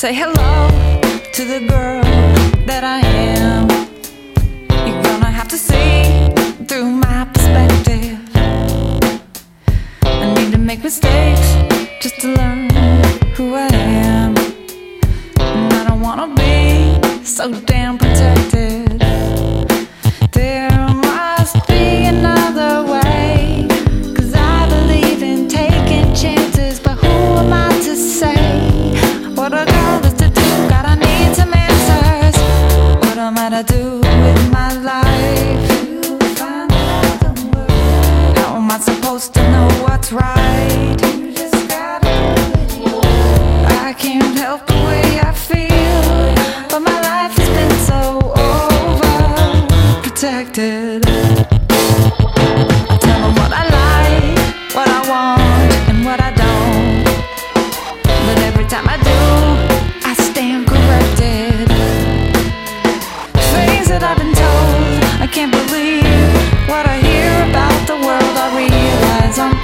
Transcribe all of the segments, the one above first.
Say hello to the girl that I am. You're gonna have to see through my perspective. I need to make mistakes just to learn who I am. And I don't wanna be so damn protected. There must be another way, 'cause I believe in taking chances. But who am I to say what a girl is to do? God, I need some answers. What am I to do with my life? How am I supposed to know what's right? I can't help the way I feel, but my life has been so overprotected. I tell them what I like, what I want, and what I don't. But every time I do, I stand corrected. Things that I've been told, I can't believe what I hear about the world. I realize I'm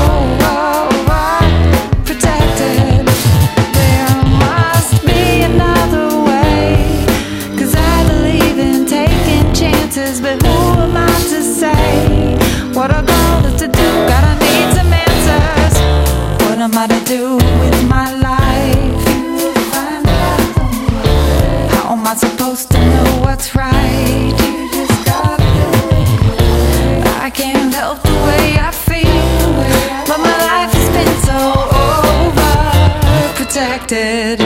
overprotected. There must be another way, 'cause I believe in taking chances. But who am I to say what a girl is to do? God, I need some answers. What am I to do with my life? How am I supposed to know what's right? I can't help the way I feel, but my life has been so overprotected.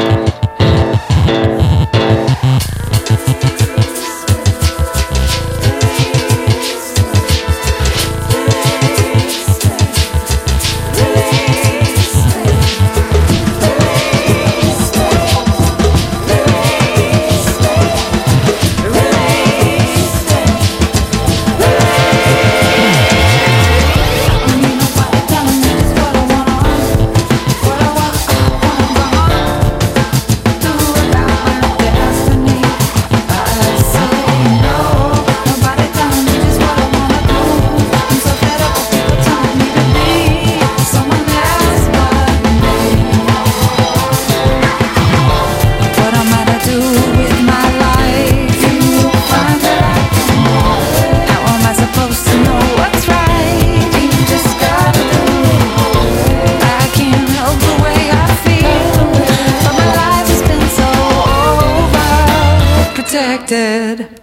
Protected.